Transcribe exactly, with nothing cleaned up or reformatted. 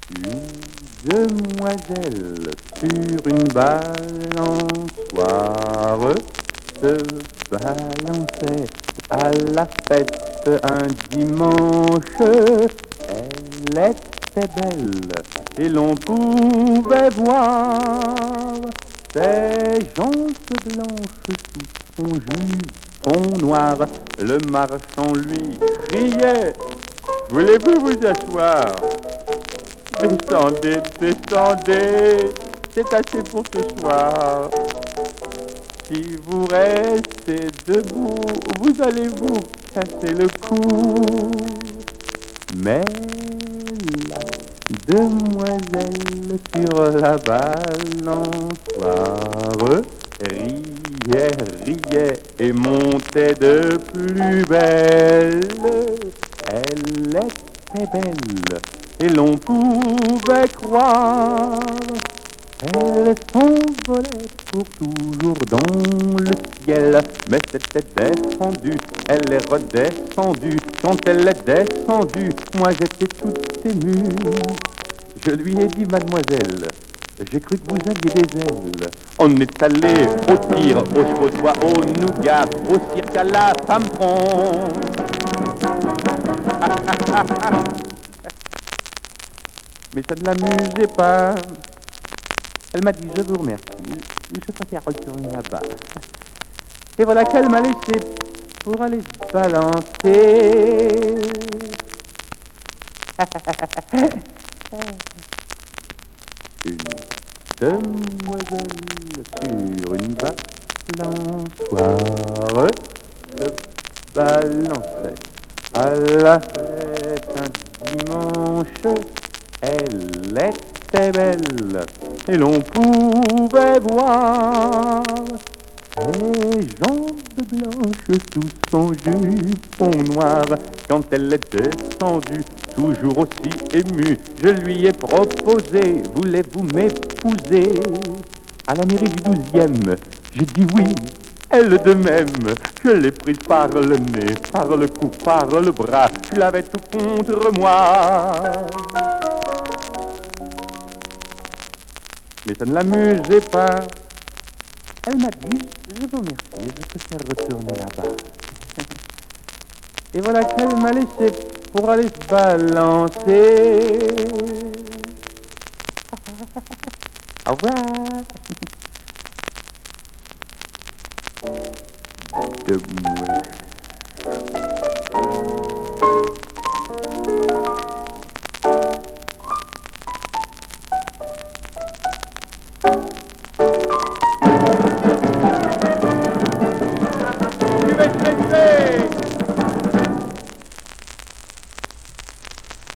Une demoiselle sur une balançoire se balançait à la fête un dimanche. Elle était belle et l'on pouvait voir ses jambes blanches sous son jupon noir. Le marchand lui criait: voulez-vous vous asseoir? Descendez, descendez, c'est assez pour ce soir. Si vous restez debout, vous allez vous casser le cou. Mais la demoiselle sur la balançoire riait, riait et montait de plus belle. Elle était belle et l'on pouvait croire qu'elle s'envolait pour toujours dans le ciel. Mais c'était descendu, elle est redescendue. Quand elle est descendue, moi j'étais tout ému. Je lui ai dit: mademoiselle, j'ai cru que vous aviez des ailes. On est allé au tir, au chevaux au nougat, au cirque à la femme ronde. Mais ça ne l'amusait pas. Elle m'a dit: je vous remercie, je préfère retourner là-bas. Et voilà qu'elle m'a laissé pour aller se balancer. Une demoiselle sur une balançoire se balançait à la fête un dimanche. Elle était belle et l'on pouvait voir ses jambes blanches sous son jupon noir. Quand elle est descendue, toujours aussi émue, je lui ai proposé: voulez-vous m'épouser? À la mairie du douzième, j'ai dit oui. Elle de même, je l'ai prise par le nez, par le cou, par le bras, je l'avais tout contre moi. Mais ça ne l'amusait pas. Elle m'a dit: je vous remercie, je préfère retourner là-bas. Et voilà qu'elle m'a laissé pour aller se balancer. Au revoir. Demoiselle. Tu vas te laisser.